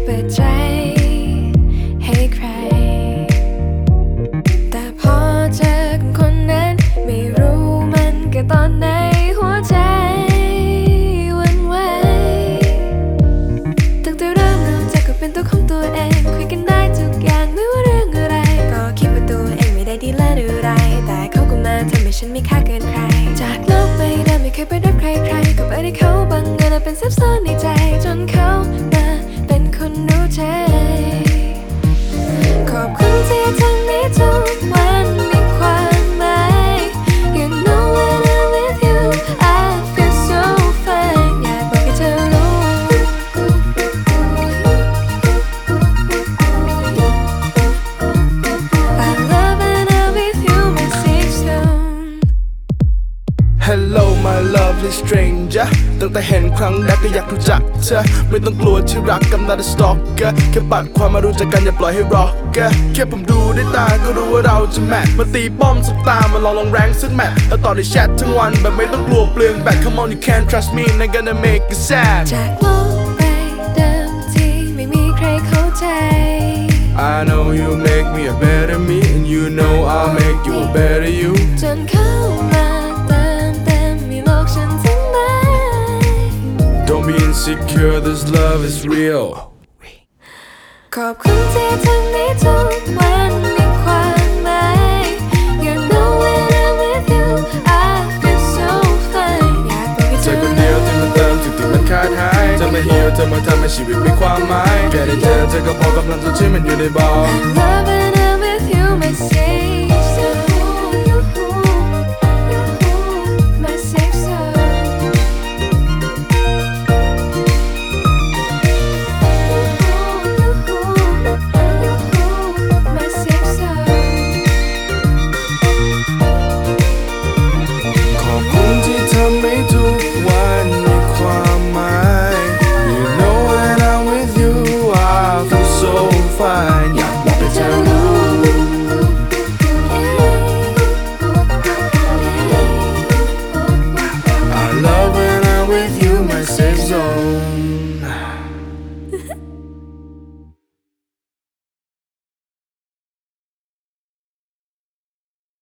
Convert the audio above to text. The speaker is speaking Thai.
เปิดใจให้ใครแต่พอเจอคนนั้นไม่รู้มันก็ตอนไหนหัวใจวันไหวตั้งแต่เริ่มรู้จักก็เป็นตัวของตัวเองคุยกันได้ทุกอย่างไม่ว่าเรื่องอะไรก็คิดว่าตัวเองไม่ได้ดีเลิศอะไรแต่เขาก็มาทำให้ฉันมีค่าเกินใครจากโลกใบเดิมไม่เคยไปรับใครๆก็ไปได้เขาบังเอิญเป็นซับซ้อนในใจจนเขามาเป็นคนรู้ใจขอบคุณที่ทำให้ทุกวันมีความหมาย You know when I'm with you I feel so fine อยากบอกให้เธอรู้ I love when I'm with you my safe zone Hello my lovely stranger ตั้งแต่เห็นครั้งแรกก็อยากรู้จักเธอไม่ต้องกลัวที่รักI'm not a stalker แค่ปัดความมารู้จักกันอย่าปล่อยให้รอแค่ผมดูด้วยตาก็รู้ว่าเราจะแมทมาตีป้อมสักตามาลองแรงสักแมทแล้วต่อได้แชททั้งวันแบบไม่ต้องกลัวเปลืองแบต Come on you can't trust me not gonna make it sad จากโลกใบเดิมที่ไม่มีใครเข้าใจ I know you make me a better me and you know I'll make you a better you จนเข้ามาเติมเต็มมีโลกฉันทั้งใบ Don't be insecure this love is real ขอบคุณที่ทำให้ทุกวันมีความหมาย You know when I'm with you I feel so fine อยากบอกให้เธเธออคนเดียวที่มาเติมสิ่งที่มันขาดหายเธอมาฮีลเธอมาทำให้ชีวิตมีความหมายแค่ได้เจอเธอก็พอกำลังตัวที่มันอยู่ในบ่อ Love when I'm with you my safe zone My safe zone My safe zone ขอบคุณที่ทำให้ทุกวันมีความหมาย You know when I'm with you I feel so fine